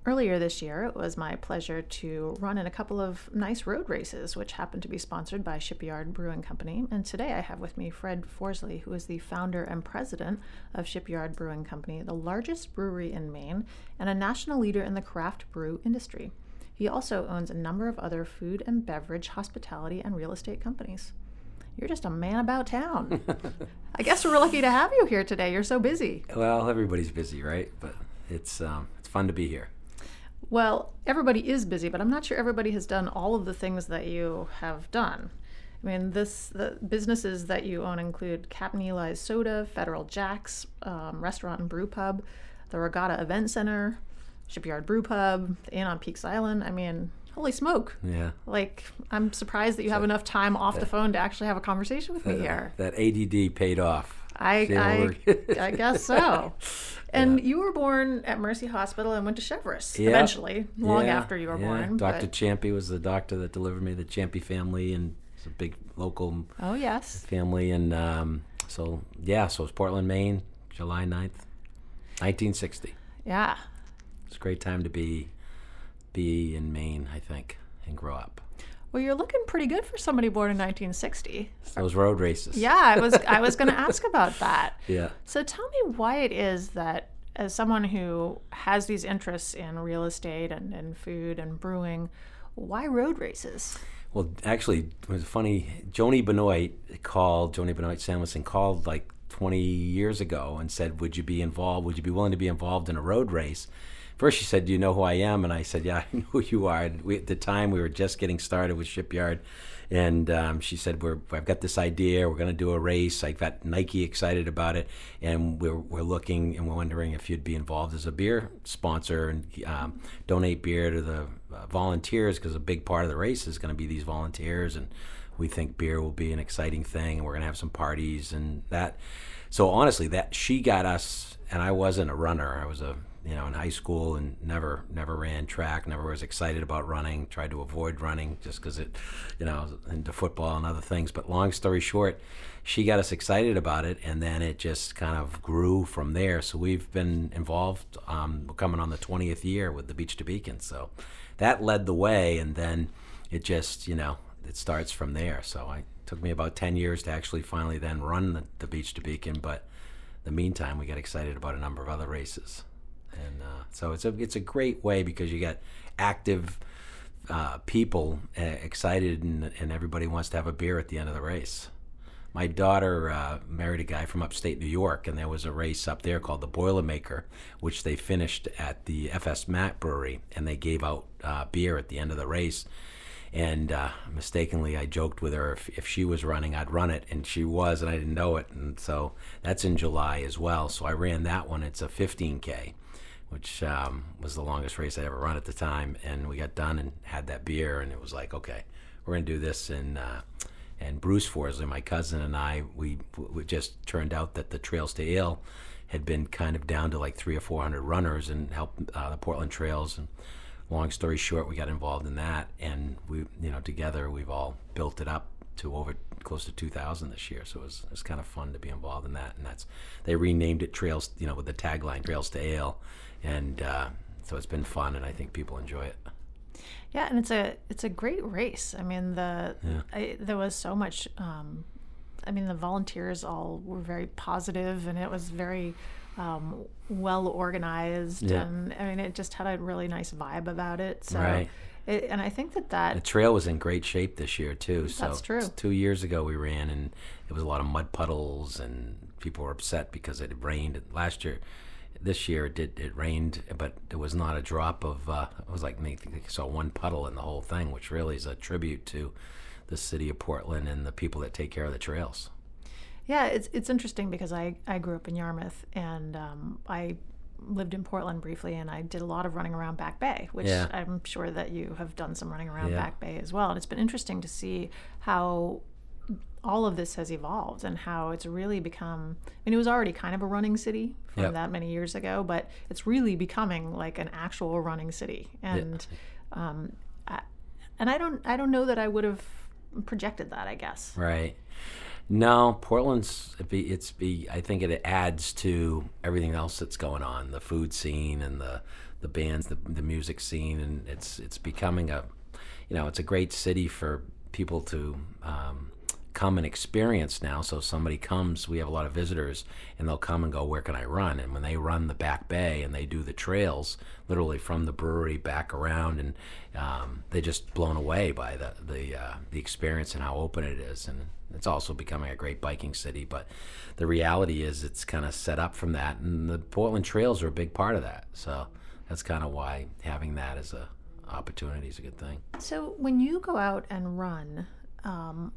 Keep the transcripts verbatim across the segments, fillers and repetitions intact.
Earlier this year, it was my pleasure to run in a couple of nice road races, which happened to be sponsored by Shipyard Brewing Company. And today I have with me Fred Forsley, who is the founder and president of Shipyard Brewing Company, the largest brewery in Maine and a national leader in the craft brew industry. He also owns a number of other food and beverage, hospitality, and real estate companies. You're just a man about town. I guess we're lucky to have you here today. You're so busy. Well, everybody's busy, right? But it's um, it's fun to be here. Well, everybody is busy, but I'm not sure everybody has done all of the things that you have done. I mean, this the businesses that you own include Captain Eli's Soda, Federal Jack's um, Restaurant and Brew Pub, the Regatta Event Center, Shipyard Brew Pub, the Inn on Peaks Island. I mean, holy smoke. Yeah. Like, I'm surprised that you have enough time off that, the phone to actually have a conversation with that, me here. That A D D paid off. I I, I guess so. And yeah. you were born at Mercy Hospital and went to Cheverus yeah. eventually, long yeah. after you were yeah. born. Doctor But... Champy was the doctor that delivered me, the Champy family, and it's a big local oh, yes. family. And um, so, yeah, so it's Portland, Maine, July ninth, nineteen sixty. Yeah. It's a great time to be be in Maine, I think, and grow up. Well, you're looking pretty good for somebody born in nineteen sixty. Those road races. Yeah, I was I was going to ask about that. Yeah. So tell me why it is that, as someone who has these interests in real estate and, and food and brewing, why road races? Well, actually, it was funny. Joni Benoit called, Joni Benoit Samuelson called like twenty years ago and said, would you be involved, would you be willing to be involved in a road race? First, she said, do you know who I am? And I said, yeah, I know who you are. And we, at the time, we were just getting started with Shipyard. And um, she said, we're, I've got this idea. We're going to do a race. I got Nike excited about it. And we're, we're looking and we're wondering if you'd be involved as a beer sponsor and um, donate beer to the uh, volunteers, because a big part of the race is going to be these volunteers. And we think beer will be an exciting thing. And we're going to have some parties and that. So honestly, that she got us, and I wasn't a runner. I was a you know, in high school and never never ran track, never was excited about running, tried to avoid running just because it, you know, into football and other things. But long story short, she got us excited about it, and then it just kind of grew from there. So we've been involved, um, we're coming on the twentieth year with the Beach to Beacon. So that led the way, and then it just, you know, it starts from there. So I, it took me about ten years to actually finally then run the, the Beach to Beacon, but in the meantime, we got excited about a number of other races. And uh, so it's a it's a great way because you got active uh, people uh, excited, and, and everybody wants to have a beer at the end of the race. My daughter uh, married a guy from upstate New York, and there was a race up there called the Boilermaker, which they finished at the F S Matt Brewery, and they gave out uh, beer at the end of the race. And uh, mistakenly, I joked with her if, if she was running, I'd run it, and she was, and I didn't know it. And so that's in July as well. So I ran that one. It's a fifteen K. Which um, was the longest race I'd ever run at the time. And we got done and had that beer, and it was like, okay, we're going to do this. And uh, and Bruce Forsley, my cousin, and I, we, we just turned out that the Trails to Ale had been kind of down to like three or four hundred runners and helped uh, the Portland Trails. And long story short, we got involved in that. And we, you know, together we've all built it up to over close to two thousand this year. So it was, it was kind of fun to be involved in that. And that's, they renamed it Trails, you know, with the tagline Trails to Ale. And uh, so it's been fun, and I think people enjoy it. Yeah, and it's a it's a great race. I mean, the yeah. I, there was so much. Um, I mean, the volunteers all were very positive, and it was very um, well organized. Yeah. And I mean, it just had a really nice vibe about it. So, right. it, and I think that that the trail was in great shape this year too. So that's true. Two years ago we ran, and it was a lot of mud puddles, and people were upset because it had rained last year. This year it did it rained, but there was not a drop of. Uh, it was like maybe they saw one puddle in the whole thing, which really is a tribute to the city of Portland and the people that take care of the trails. Yeah, it's it's interesting because I, I grew up in Yarmouth, and um, I lived in Portland briefly, and I did a lot of running around Back Bay, which yeah. I'm sure that you have done some running around yeah. Back Bay as well. And it's been interesting to see how all of this has evolved and how it's really become, I mean, it was already kind of a running city from yep. that many years ago, but it's really becoming like an actual running city. And yeah. um, I, and I don't I don't know that I would have projected that, I guess. Right. No, Portland's it be it's be I think it adds to everything else that's going on, the food scene and the the bands, the the music scene, and it's it's becoming a, you know, it's a great city for people to um, come and experience now. So if somebody comes, we have a lot of visitors, and they'll come and go, where can I run? And when they run the Back Bay and they do the trails, literally from the brewery back around, and um, they're just blown away by the the uh, the experience and how open it is. And it's also becoming a great biking city, but the reality is it's kind of set up from that, and the Portland trails are a big part of that. So that's kind of why having that as a opportunity is a good thing. So when you go out and run, um,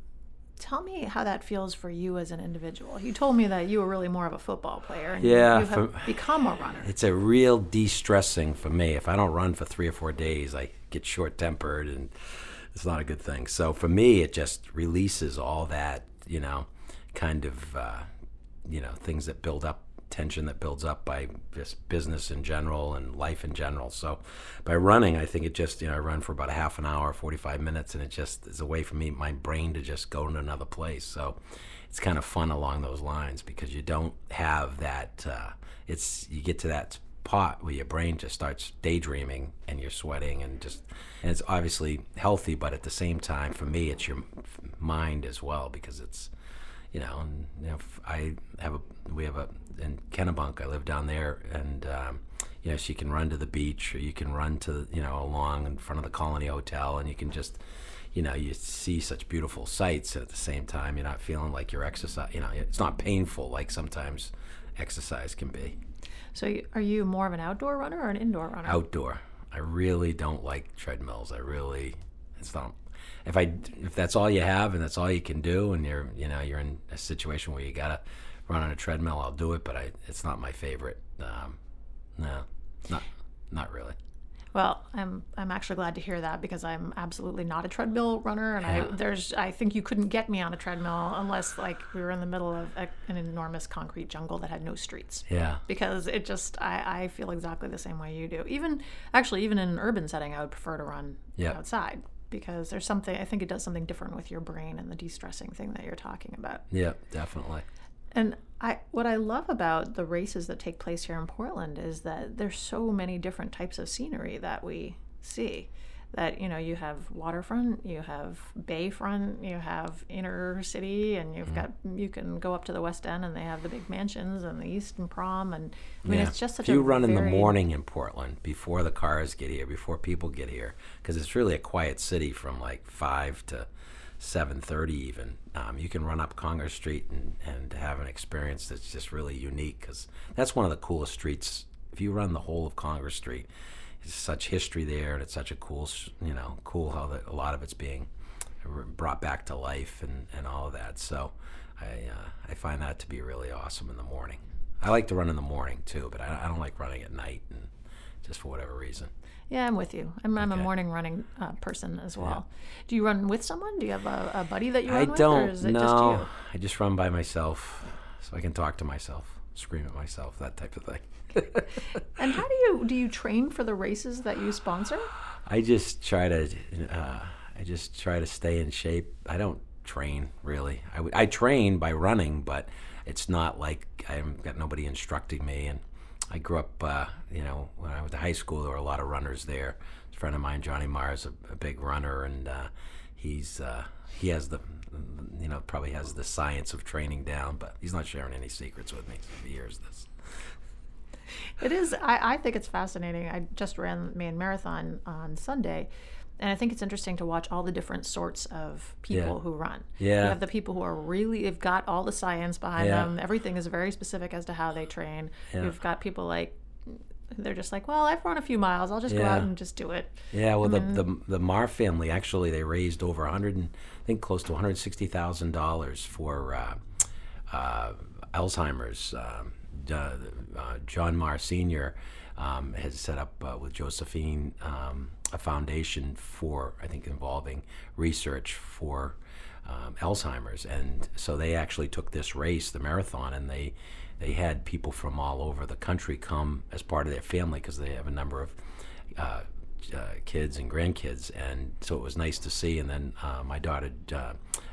tell me how that feels for you as an individual. You told me that you were really more of a football player, and yeah, you have for, become a runner. It's a real de-stressing for me. If I don't run for three or four days, I get short-tempered, and it's not a good thing. So for me, it just releases all that, you know, kind of, uh, you know, things that build up, tension that builds up by just business in general and life in general. So by running, I think it just, you know, I run for about a half an hour, forty-five minutes, and it just is a way for me, my brain to just go to another place. So it's kind of fun along those lines because you don't have that, uh, it's, you get to that pot where your brain just starts daydreaming and you're sweating and just, and it's obviously healthy, but at the same time, for me, it's your mind as well, because it's, you know, and, you know, I have a, we have a, in Kennebunk, I live down there, and, um, you know, so you can run to the beach, or you can run to, you know, along in front of the Colony Hotel, and you can just, you know, you see such beautiful sights, and at the same time, you're not feeling like you're exercise, you know, it's not painful like sometimes exercise can be. So are you more of an outdoor runner or an indoor runner? Outdoor. I really don't like treadmills. I really, it's not, if I, if that's all you have and that's all you can do, and you're, you know, you're in a situation where you gotta run on a treadmill, I'll do it, but I, it's not my favorite. Um, no, not, not really. Well, I'm I'm actually glad to hear that, because I'm absolutely not a treadmill runner, and Yeah. I there's I think you couldn't get me on a treadmill unless like we were in the middle of a, an enormous concrete jungle that had no streets. Yeah. Because it just I, I feel exactly the same way you do. Even actually even in an urban setting, I would prefer to run Yep. outside, because there's something, I think it does something different with your brain and the de-stressing thing that you're talking about. Yeah, definitely. And I, what I love about the races that take place here in Portland is that there's so many different types of scenery that we see. That, you know, you have waterfront, you have bayfront, you have inner city, and you've mm-hmm. got, you can go up to the West End and they have the big mansions and the Eastern Prom, and I mean, yeah. it's just such if you a run very... in the morning in Portland before the cars get here, before people get here, because it's really a quiet city from like five to seven thirty even. Um, you can run up Congress Street and, and have an experience that's just really unique, because that's one of the coolest streets. If you run the whole of Congress Street, it's such history there, and it's such a cool, you know, cool how the, a lot of it's being brought back to life and, and all of that. So I uh, I find that to be really awesome in the morning. I like to run in the morning too, but I, I don't like running at night, and just for whatever reason. Yeah, I'm with you. I'm, I'm Okay. a morning running uh, person as well. Yeah. Do you run with someone? Do you have a, a buddy that you run I with? don't. Or is it no, just you? I just run by myself, so I can talk to myself, scream at myself, that type of thing. And how do you do you train for the races that you sponsor? I just try to. Uh, I just try to stay in shape. I don't train really. I, w- I train by running, but it's not like I've got nobody instructing me. And I grew up, uh, you know, when I was in high school, there were a lot of runners there. A friend of mine, Johnny Mars, a, a big runner, and uh, he's uh, he has the, you know, probably has the science of training down, but he's not sharing any secrets with me. So he hears this. It is. I, I think it's fascinating. I just ran the main marathon on Sunday, and I think it's interesting to watch all the different sorts of people Yeah. who run. Yeah. You have the people who are really, they've got all the science behind Yeah. them. Everything is very specific as to how they train. Yeah. You've got people like, they're just like, well, I've run a few miles. I'll just go Yeah. out and just do it. Yeah, well, I mean- the, the the Marr family actually they raised over a hundred, and I think close to one hundred sixty thousand dollars for uh, uh, Alzheimer's. Um, uh, uh, John Marr Senior Um, has set up uh, with Josephine um, a foundation for, I think, involving research for um, Alzheimer's, and so they actually took this race, the marathon, and they they had people from all over the country come as part of their family, because they have a number of uh, uh, kids and grandkids, and so it was nice to see. And then uh, my daughter uh,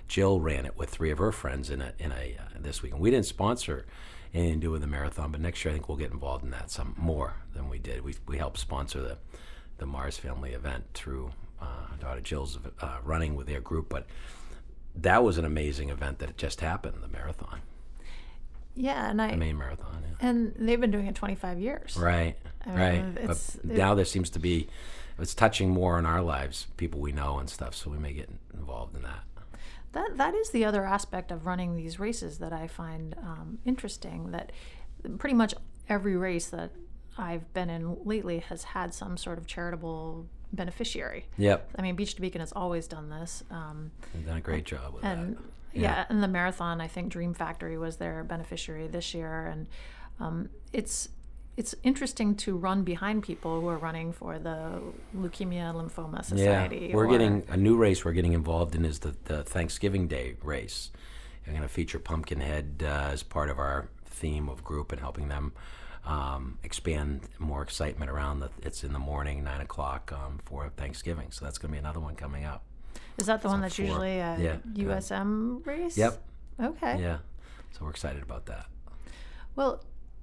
Jill ran it with three of her friends in a in a uh, this week, and we didn't sponsor anything to do with the marathon. But next year, I think we'll get involved in that some more than we did. We we helped sponsor the the Mars Family event through uh, our daughter Jill's uh, running with their group, but that was an amazing event that just happened, the marathon. Yeah, and I the main marathon. Yeah. And they've been doing it twenty-five years. Right, I mean, right. It's, but it, now there seems to be, it's touching more in our lives, people we know and stuff, so we may get involved in that. That that is the other aspect of running these races that I find um, interesting, that pretty much every race that I've been in lately has had some sort of charitable beneficiary. Yep. I mean, Beach to Beacon has always done this. Um, They've done a great job with and, that. Yeah. Yeah, and the marathon, I think Dream Factory was their beneficiary this year, and um, it's it's interesting to run behind people who are running for the Leukemia and Lymphoma Society. Yeah, we're or, getting a new race we're getting involved in is the, the Thanksgiving Day race. I'm going to feature Pumpkinhead uh, as part of our theme of group and helping them um, expand more excitement around the. It's in the morning, nine o'clock um, for Thanksgiving, so that's going to be another one coming up. Is that the It's one on that's four. usually a Yeah, U S M race? Yep. Okay. Yeah, so we're excited about that. Well,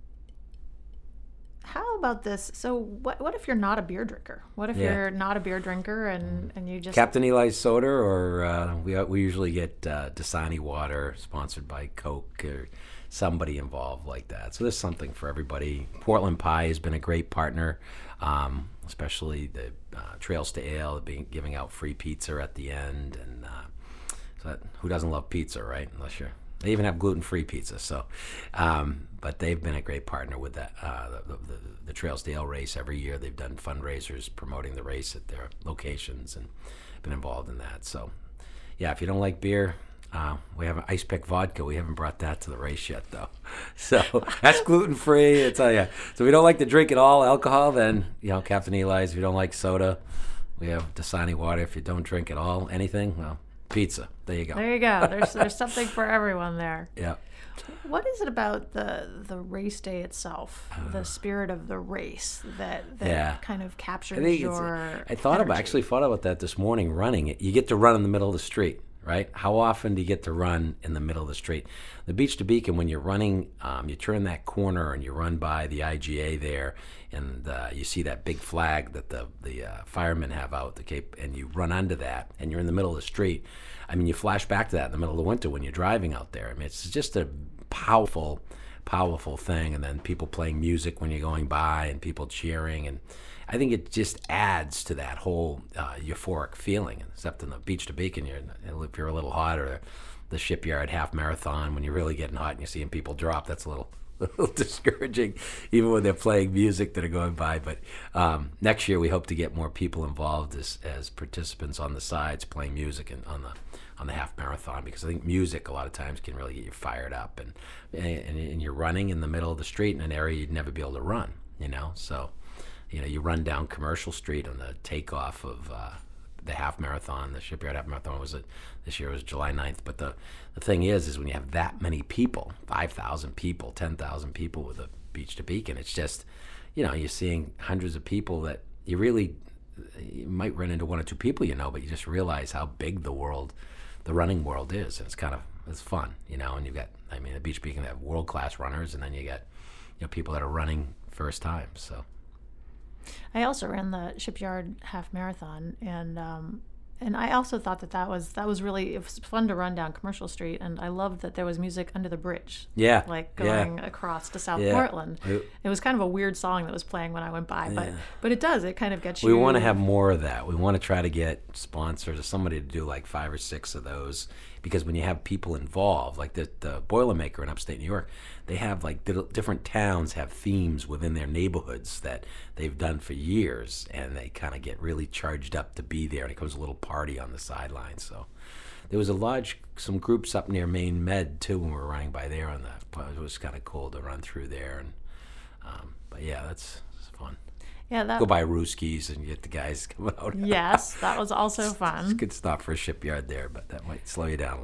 how about this? So, what what if you're not a beer drinker? What if Yeah. you're not a beer drinker and, and you just Captain Eli's soda, or uh, we we usually get uh, Dasani water, sponsored by Coke, or somebody involved like that. So there's something for everybody. Portland Pie has been a great partner, um, especially the uh, Trails to Ale, being giving out free pizza at the end, and uh, so that, who doesn't love pizza, right? Unless you're they even have gluten-free pizza. So, um, but they've been a great partner with that uh, the, the, the Trails to Ale race every year. They've done fundraisers promoting the race at their locations and been involved in that. So, yeah, if you don't like beer, uh, we have an Ice Pick vodka. We haven't brought that to the race yet, though. So that's gluten-free. I tell you. So if you don't like to drink at all alcohol, then you know Captain Eli's. If you don't like soda, we have Dasani water. If you don't drink at all anything, well, pizza. There you go. There you go. There's there's something for everyone there. Yeah. What is it about the the race day itself, the spirit of the race that that Yeah. kind of captures I think it's, your? I thought about energy? actually thought about that this morning. Running it, you get to run in the middle of the street, right? How often do you get to run in the middle of the street? The Beach to Beacon, when you're running, um, you turn that corner and you run by the I G A there, and uh, you see that big flag that the the uh, firemen have out the Cape, and you run under that, and you're in the middle of the street. I mean, you flash back to that in the middle of the winter when you're driving out there. I mean, it's just a powerful, powerful thing. And then people playing music when you're going by, and people cheering, and I think it just adds to that whole uh, euphoric feeling. Except in the Beach to Beacon, you're, if you're a little hot, or the Shipyard half marathon, when you're really getting hot and you're seeing people drop, that's a little, a little discouraging, even when they're playing music that are going by. But um, next year we hope to get more people involved as as participants on the sides playing music and on the on the half marathon, because I think music a lot of times can really get you fired up, and and, and you're running in the middle of the street in an area you'd never be able to run, you know. So, you know, you run down Commercial Street on the takeoff of uh, the half marathon. The Shipyard half marathon was it this year was July ninth. But the the thing is, is when you have that many people, five thousand people, ten thousand people with a Beach to Beacon, it's just, you know, you're seeing hundreds of people that you really, you might run into one or two people, you know, but you just realize how big the world, the running world is. And it's kind of, it's fun, you know, and you've got, I mean, the Beach Beacon, they have world-class runners, and then you got, you know, people that are running first time, so. I also ran the Shipyard half marathon, and um, and I also thought that that was that was really, it was fun to run down Commercial Street, and I loved that there was music under the bridge. Yeah, like yeah. going across to South Yeah. Portland. We- It was kind of a weird song that was playing when I went by, but Yeah. but it does. It kind of gets you. We want to have more of that. We want to try to get sponsors or somebody to do like five or six of those, because when you have people involved, like the, the Boilermaker in upstate New York, they have like di- different towns have themes within their neighborhoods that they've done for years, and they kind of get really charged up to be there, and it becomes a little party on the sidelines. So there was a large, some groups up near Maine Med too when we were running by there on the, it was kind of cool to run through there. And um, but yeah, that's, that's fun. Yeah, that. Go by Rooskies and get the guys coming out. Yes, that was also It's fun. a good stop for a Shipyard there, but that might slow you down a little bit.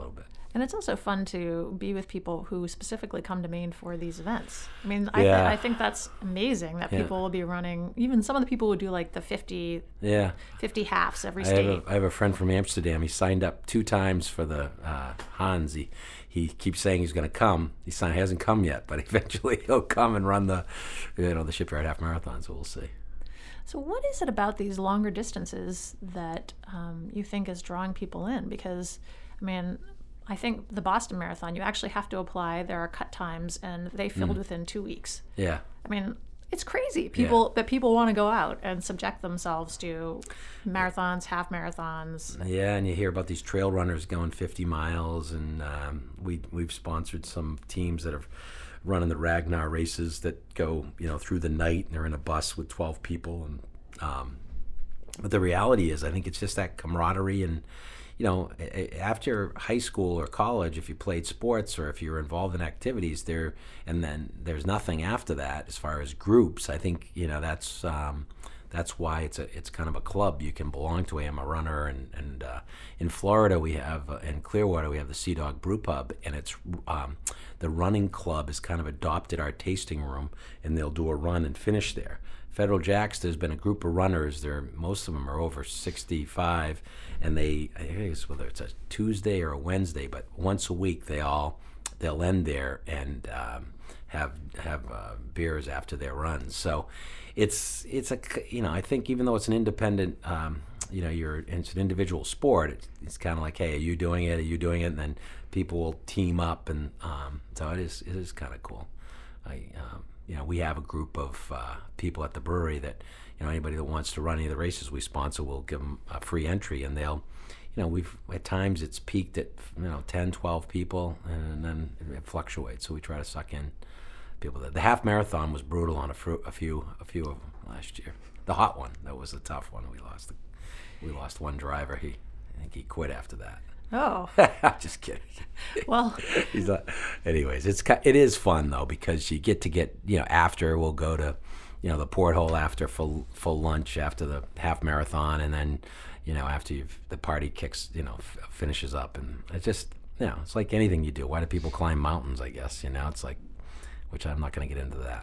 And it's also fun to be with people who specifically come to Maine for these events. I mean, I, Yeah. th- I think that's amazing that Yeah. people will be running, even some of the people who do like the fifty, Yeah. fifty halves every I have, state. a, I have a friend from Amsterdam. He signed up two times for the uh, Hans. He, he keeps saying he's going to come. He signed, hasn't come yet, but eventually he'll come and run the, you know, the Shipyard Half Marathon. So we'll see. So what is it about these longer distances that um, you think is drawing people in? Because, I mean, I think the Boston Marathon, you actually have to apply. There are cut times, and they filled Mm. within two weeks. Yeah. I mean, it's crazy. People that people want to go out and subject themselves to marathons, half marathons. Yeah, and you hear about these trail runners going fifty miles, and um, we we've sponsored some teams that are running the Ragnar races that go, you know, through the night, and they're in a bus with twelve people. And um, but the reality is, I think it's just that camaraderie. And you know, a- a- after high school or college, if you played sports or if you're involved in activities there, and then there's nothing after that as far as groups, I think, you know, that's um, that's why it's a it's kind of a club you can belong to. I'm a runner, and and uh, in Florida we have uh, in Clearwater we have the Sea Dog Brew Pub, and it's um, the running club has kind of adopted our tasting room, and they'll do a run and finish there. Federal Jacks, there's been a group of runners there. Most of them are over sixty-five, and they, I guess whether it's a Tuesday or a Wednesday, but once a week they all they'll end there and um, have have uh, beers after their runs. So it's it's a you know I think even though it's an independent um, you know you're it's an individual sport, it's, it's kind of like, hey, are you doing it? Are you doing it? And then people will team up, and um, so it is it is kind of cool. I um, you know we have a group of uh, people at the brewery that you know anybody that wants to run any of the races we sponsor, we'll give them a free entry, and they'll you know we've at times it's peaked at you know ten, twelve people, and then it fluctuates, so we try to suck in people. That the half marathon was brutal on a, fru- a few a few of them last year. The hot one, that was a tough one. We lost the, we lost one driver. He I think he quit after that. Oh, Just kidding. well, He's not. Anyways, it's ki- it is fun though, because you get to get you know after we'll go to you know the porthole after full full lunch after the half marathon, and then you know after you've, the party kicks you know f- finishes up, and it just you know it's like anything you do. Why do people climb mountains? I guess you know it's like, which I'm not going to get into that.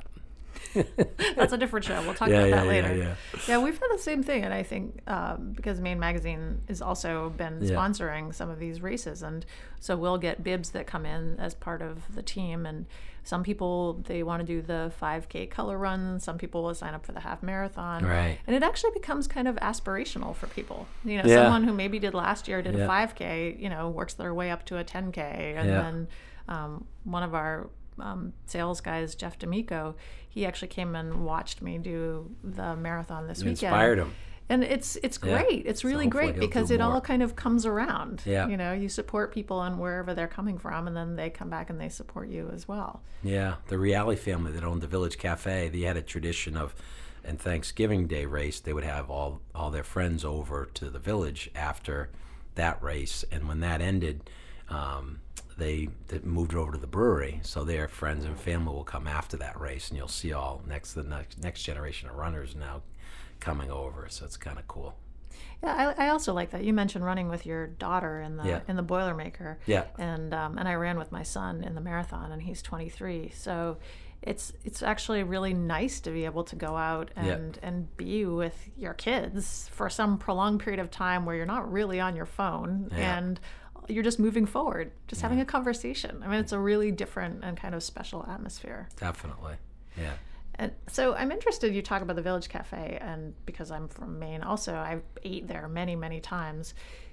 that's a different show. We'll talk Yeah, about yeah, that yeah, later. yeah. Yeah, we've had the same thing, and I think um, because Maine Magazine has also been Yeah. sponsoring some of these races, and so we'll get bibs that come in as part of the team. And some people, they want to do the five K color run. Some people will sign up for the half marathon. Right. And it actually becomes kind of aspirational for people. You know, Yeah. someone who maybe did last year did Yeah. a five K, you know, works their way up to a ten K, and Yeah. then um, one of our um, sales guys, Jeff D'Amico, he actually came and watched me do the marathon this You weekend. inspired him. And it's it's Yeah. great. It's So really hopefully great he'll because do it all more. kind of comes around. Yeah. You know, you support people on wherever they're coming from, and then they come back and they support you as well. Yeah, the Reale family that owned the Village Cafe, they had a tradition of, and Thanksgiving Day race, they would have all all their friends over to the village after that race, and when that ended, um, they, they moved it over to the brewery, so their friends and family will come after that race, and you'll see all next the next next generation of runners now coming over, so it's kind of cool. Yeah, I, I also like that. You mentioned running with your daughter in the Yeah. in the Boilermaker. Yeah. And um, and I ran with my son in the marathon, and he's twenty-three. So it's it's actually really nice to be able to go out Yeah. and and be with your kids for some prolonged period of time where you're not really on your phone Yeah. and you're just moving forward, just having a conversation. I mean, it's a really different and kind of special atmosphere. Definitely, yeah. And so I'm interested, you talk about the Village Cafe, and because I'm from Maine also, I've ate there many, many times.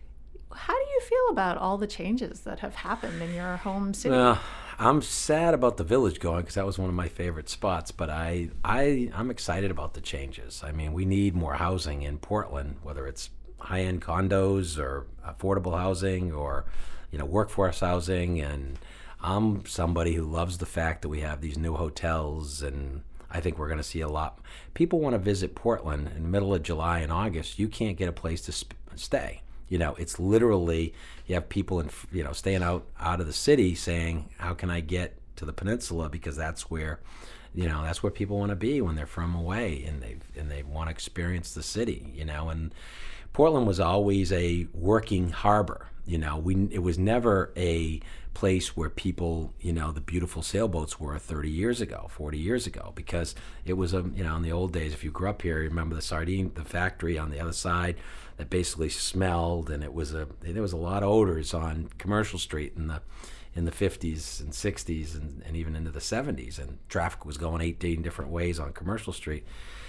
How do you feel about all the changes that have happened in your home city? Well, I'm sad about the Village going because that was one of my favorite spots, but I, I, I'm excited about the changes. I mean, we need more housing in Portland, whether it's high-end condos or affordable housing or, you know, workforce housing. And I'm somebody who loves the fact that we have these new hotels, and I think we're going to see a lot. People want to visit Portland in the middle of July and August. You can't get a place to sp- stay. You know, it's literally, you have people in, you know, staying out, out of the city saying, how can I get to the peninsula? Because that's where, you know, that's where people want to be when they're from away, and they and they want to experience the city, you know. And Portland was always a working harbor, you know. We it was never a place where people, you know, the beautiful sailboats were thirty years ago, forty years ago, because it was a, you know, in the old days, if you grew up here, you remember the sardine, the factory on the other side that basically smelled, and it was a, there was a lot of odors on Commercial Street in the in the fifties and sixties and, and even into the seventies, and traffic was going eighteen different ways on Commercial Street.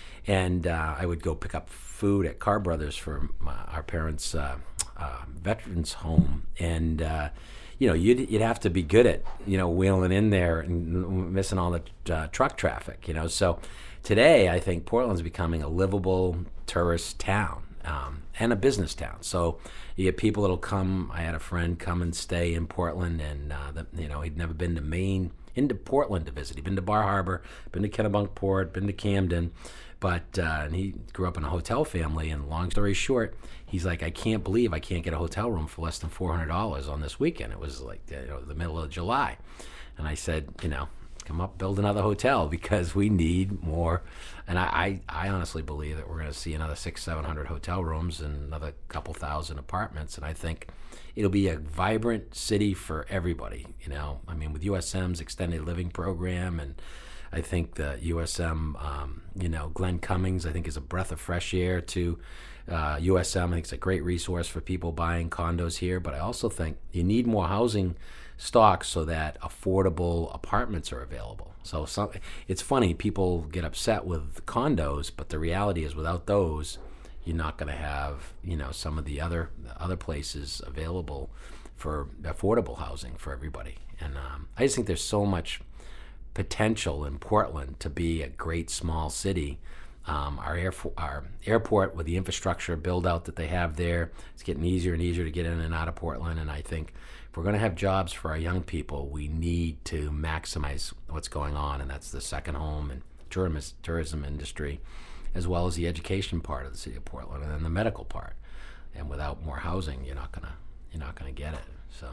And uh, I would go pick up food at Carr Brothers for my, our parents' uh, uh, veterans home, and uh, you know, you'd you'd have to be good at, you know, wheeling in there and missing all the uh, truck traffic, you know. So today, I think Portland's becoming a livable tourist town, um, and a business town. So you get people that'll come. I had a friend come and stay in Portland, and uh, the, you know, he'd never been to Maine, into Portland to visit. He'd been to Bar Harbor, been to Kennebunkport, been to Camden. But uh, and he grew up in a hotel family, and long story short, he's like, I can't believe I can't get a hotel room for less than four hundred dollars on this weekend. It was like, you know, the middle of July. And I said, you know, come up, build another hotel, because we need more. And I, I, I honestly believe that we're going to see another six, seven hundred hotel rooms and another couple thousand apartments. And I think it'll be a vibrant city for everybody. You know, I mean, with U S M's extended living program, and I think the U S M, um, you know, Glenn Cummings, I think, is a breath of fresh air to uh, U S M. I think it's a great resource for people buying condos here. But I also think you need more housing stock so that affordable apartments are available. So some, it's funny, people get upset with condos, but the reality is without those, you're not going to have, you know, some of the other other places available for affordable housing for everybody. And um, I just think there's so much potential in Portland to be a great small city. Um, our, air, our airport, with the infrastructure build out that they have there, it's getting easier and easier to get in and out of Portland. And I think if we're going to have jobs for our young people, we need to maximize what's going on, and that's the second home and tourism, tourism industry, as well as the education part of the city of Portland, and then the medical part. And without more housing, you're not gonna you're not gonna get it. So,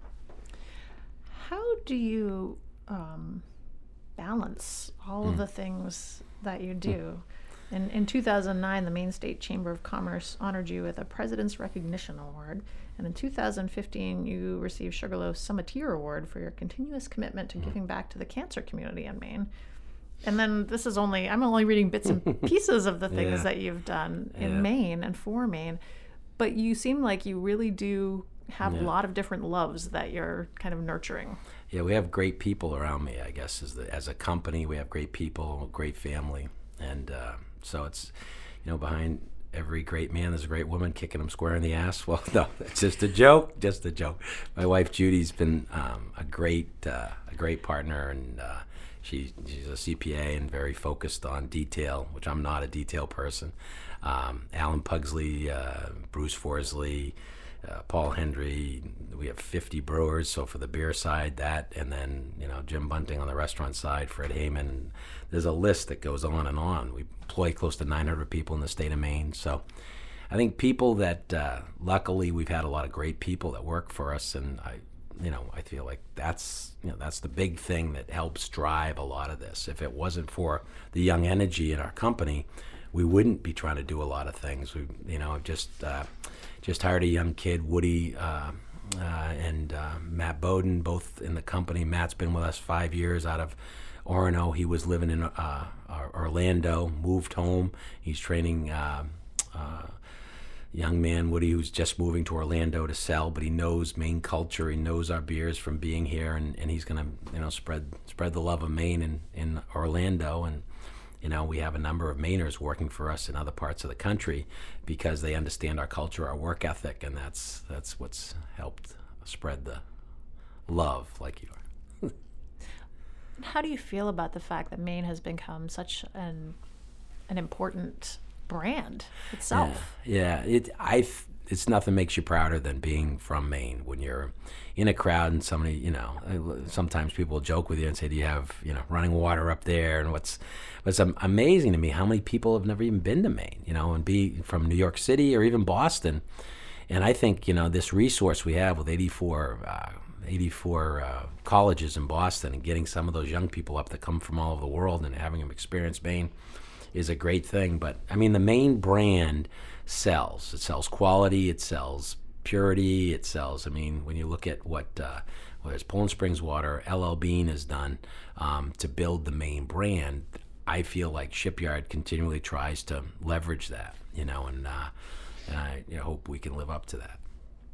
how do you um, balance all mm. of the things that you do? Mm. In, in two thousand nine, the Maine State Chamber of Commerce honored you with a President's Recognition Award. And in two thousand fifteen, you received Sugarloaf Summiteer Award for your continuous commitment to mm. giving back to the cancer community in Maine. And then this is only, I'm only reading bits and pieces of the things yeah. that you've done in yeah. Maine and for Maine. But you seem like you really do have yeah. a lot of different loves that you're kind of nurturing. Yeah, we have great people around me, I guess. As, the, as a company, we have great people, great family. And uh, so it's, you know, behind every great man, there's a great woman kicking him square in the ass. Well, no, it's just a joke, just a joke. My wife, Judy's been um, a great uh, a great partner, and uh, she, she's a C P A and very focused on detail, which I'm not a detail person. Um, Alan Pugsley, uh, Bruce Forsley, uh, Paul Hendry. We have fifty brewers, so for the beer side, that, and then, you know, Jim Bunting on the restaurant side, Fred Heyman. There's a list that goes on and on. We employ close to nine hundred people in the state of Maine. So I think people that, uh, luckily, we've had a lot of great people that work for us, and I, you know, I feel like that's, you know, that's the big thing that helps drive a lot of this. If it wasn't for the young energy in our company, we wouldn't be trying to do a lot of things. We, you know, just uh, just hired a young kid, Woody uh, uh, and uh, Matt Bowden, both in the company. Matt's been with us five years out of Orono. He was living in uh, Orlando, moved home. He's training uh, uh, young man, Woody, who's just moving to Orlando to sell, but he knows Maine culture. He knows our beers from being here, and, and he's going to, you know, spread spread the love of Maine in, in Orlando. And you know, we have a number of Mainers working for us in other parts of the country because they understand our culture, our work ethic, and that's that's what's helped spread the love, like you are. How do you feel about the fact that Maine has become such an an important brand itself? Yeah, yeah. It I it's nothing makes you prouder than being from Maine. When you're in a crowd and somebody, you know, sometimes people joke with you and say, "Do you have, you know, running water up there?" And what's what's amazing to me, how many people have never even been to Maine, you know, and be from New York City or even Boston. And I think, you know, this resource we have with eighty-four uh, eighty-four uh, colleges in Boston, and getting some of those young people up that come from all over the world and having them experience Maine is a great thing. But I mean, the Maine brand sells. It sells quality. It sells purity. It sells. I mean, when you look at what uh, whether it's Poland Springs Water, L L Bean has done um, to build the Maine brand, I feel like Shipyard continually tries to leverage that. You know, and, uh, and I you know, hope we can live up to that.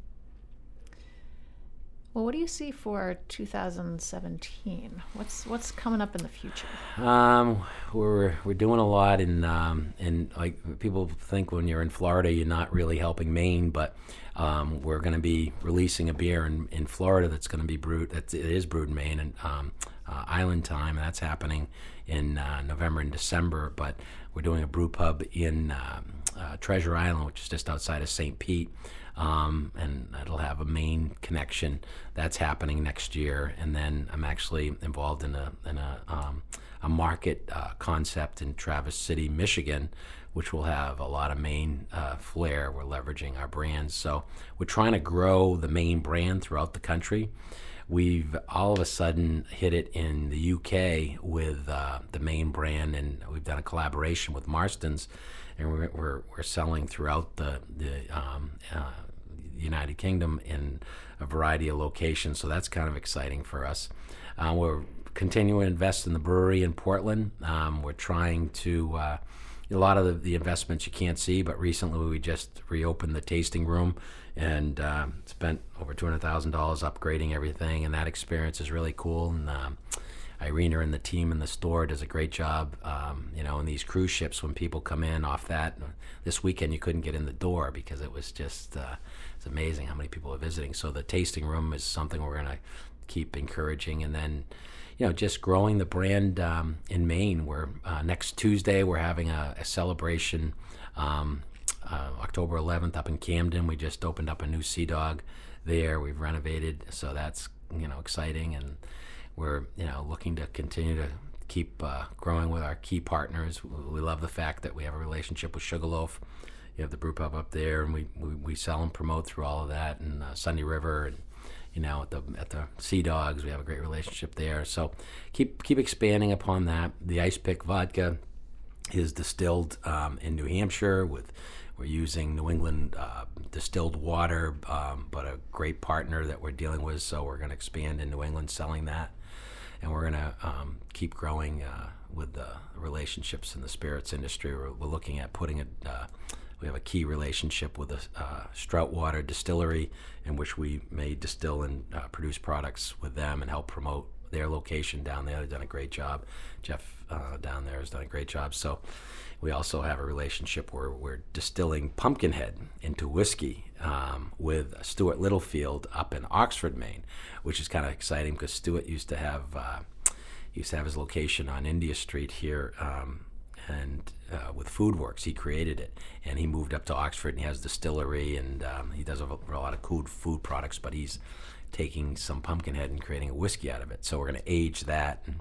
Well, what do you see for two thousand seventeen? What's what's coming up in the future? Um, we're we're doing a lot in um, in like people think when you're in Florida you're not really helping Maine, but um, we're going to be releasing a beer in, in Florida that's going to be brewed. That's, it is brewed in Maine and um, uh, Island Time, and that's happening in uh, November and December. But we're doing a brew pub in um, uh, Treasure Island, which is just outside of Saint Pete. Um, and it'll have a Maine connection. That's happening next year. And then I'm actually involved in a in a um, a market uh, concept in Traverse City, Michigan, which will have a lot of Maine uh, flair. We're leveraging our brands, so we're trying to grow the Maine brand throughout the country. We've all of a sudden hit it in the U K with uh, the Maine brand, and we've done a collaboration with Marston's, and we're we're, we're selling throughout the the um, uh, United Kingdom in a variety of locations. So that's kind of exciting for us. Uh, we're continuing to invest in the brewery in Portland. Um, we're trying to uh, a lot of the, the investments you can't see, but recently we just reopened the tasting room and uh, spent over two hundred thousand dollars upgrading everything, and that experience is really cool. And um, Irina and the team in the store does a great job. Um, you know, in these cruise ships, when people come in off that, this weekend you couldn't get in the door because it was just uh, it's amazing how many people are visiting. So the tasting room is something we're going to keep encouraging, and then you know just growing the brand um, in Maine. We're uh, next Tuesday we're having a, a celebration. Um, uh, October eleventh up in Camden. We just opened up a new Sea Dog there. We've renovated, so that's you know exciting, and we're you know looking to continue to keep uh, growing with our key partners. We love the fact that we have a relationship with Sugarloaf. You have the brew pub up there, and we, we, we sell and promote through all of that, and uh, Sunday River, and you know at the at the Sea Dogs we have a great relationship there. So keep keep expanding upon that. The Ice Pick vodka is distilled um, in New Hampshire. With we're using New England uh, distilled water, um, but a great partner that we're dealing with. So we're going to expand in New England selling that, and we're going to um, keep growing uh, with the relationships in the spirits industry. We're, we're looking at putting it. Uh, we have a key relationship with a uh, Stroutwater distillery, in which we may distill and uh, produce products with them and help promote their location down there. They've done a great job. Jeff uh, down there has done a great job. So we also have a relationship where we're distilling Pumpkinhead into whiskey um, with Stuart Littlefield up in Oxford, Maine, which is kind of exciting because Stuart used to have uh, used to have his location on India Street here, um, and uh, with Foodworks, he created it, and he moved up to Oxford, and he has a distillery, and um, he does a, a lot of food food products, but he's taking some Pumpkinhead and creating a whiskey out of it. So we're going to age that. And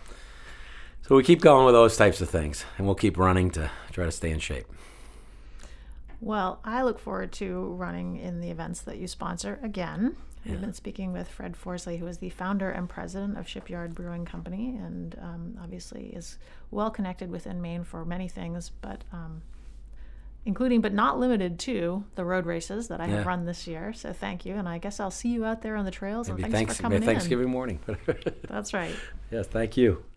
so we keep going with those types of things, and we'll keep running to try to stay in shape. Well, I look forward to running in the events that you sponsor again. Yeah. We've been speaking with Fred Forsley, who is the founder and president of Shipyard Brewing Company, and um, obviously is well connected within Maine for many things, but um, including but not limited to the road races that I yeah. have run this year. So thank you, and I guess I'll see you out there on the trails. Maybe and thanks thanks, for coming maybe Thanksgiving in. morning. That's right. Yes, thank you.